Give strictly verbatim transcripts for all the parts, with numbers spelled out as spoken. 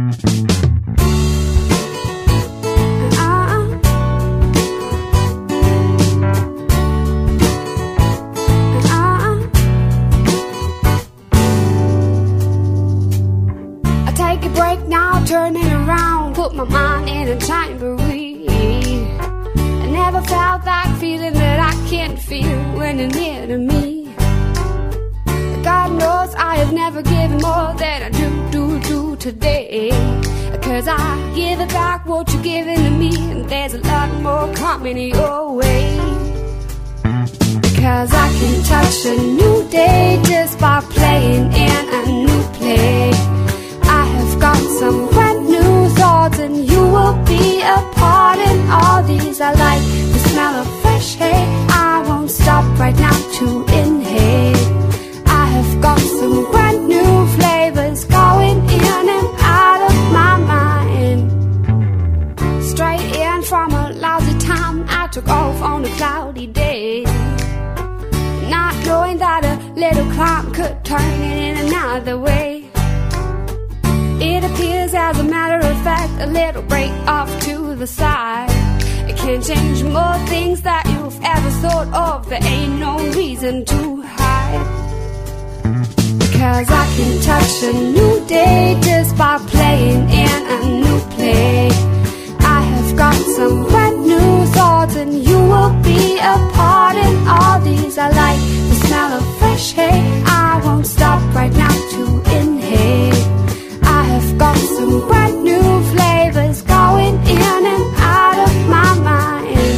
Turning around, put my mind in a tambourine. I never felt that feeling that I can't feel when you're near to me. God knows I have never given more than I do, do, do today. Cause I give it back what you're giving to me, and there's a lot more coming your way. Because I can touch a new day just by playing in a new play. I have got some brand new thoughts, and you will be a part in all these. I like the smell of fresh hay. I won't stop right now to inhale. I have got some brand new flavors going in and out of my mind. Straight in from a lousy time, I took off on a cloudy day, not knowing that a little cloud could turn it in another way. It appears as a matter of fact, a little break off to the side. It can change more things that you've ever thought of. There ain't no reason to hide. Because I can touch a new day just by playing in a new play. I have got some brand new thoughts, and you will be a part in all these. I like the smell of fresh hay. I won't stop right now to inhale. I have got some brand new flavors going in and out of my mind.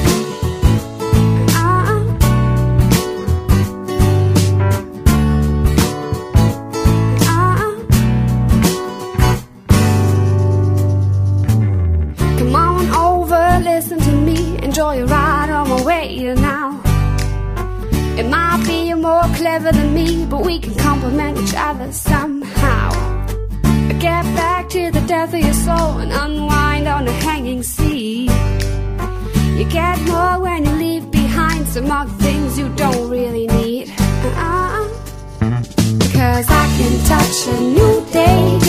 uh-uh. Uh-uh. Come on over, listen to me, enjoy a ride on my way now. It might be you're more clever than me, but we can complement each other somehow. Get back to the depth of your soul and unwind on a hanging sea. You get more when you leave behind some other things you don't really need. uh-uh. Because I can touch a new day